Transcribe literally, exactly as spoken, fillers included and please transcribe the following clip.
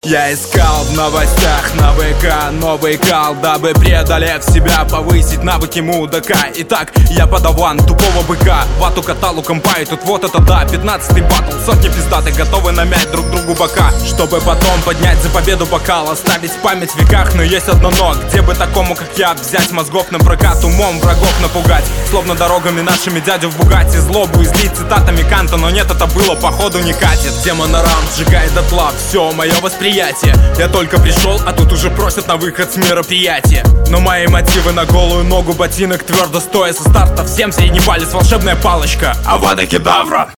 Я искал в новостях на ВК новый кал, дабы преодолев себя повысить навыки мудака. Итак, я подаван тупого быка, вату каталу компай, тут вот это да, пятнадцатый батл, сотни пиздаты готовы намять друг другу бока, чтобы потом поднять за победу бокал, оставить память в веках. Но есть одно но, где бы такому как я взять мозгов на прокат, умом врагов напугать, словно дорогами нашими дядю в Бугатти, злобу излить цитатами Канта, но нет, это было походу не катит. Тема на раунд сжигает дотла все мое восприятие. Я только пришел, а тут уже просят на выход с мероприятия. Но мои мотивы на голую ногу, ботинок твердо стоя со старта. Всем средний палец, волшебная палочка, Авада Кедавра.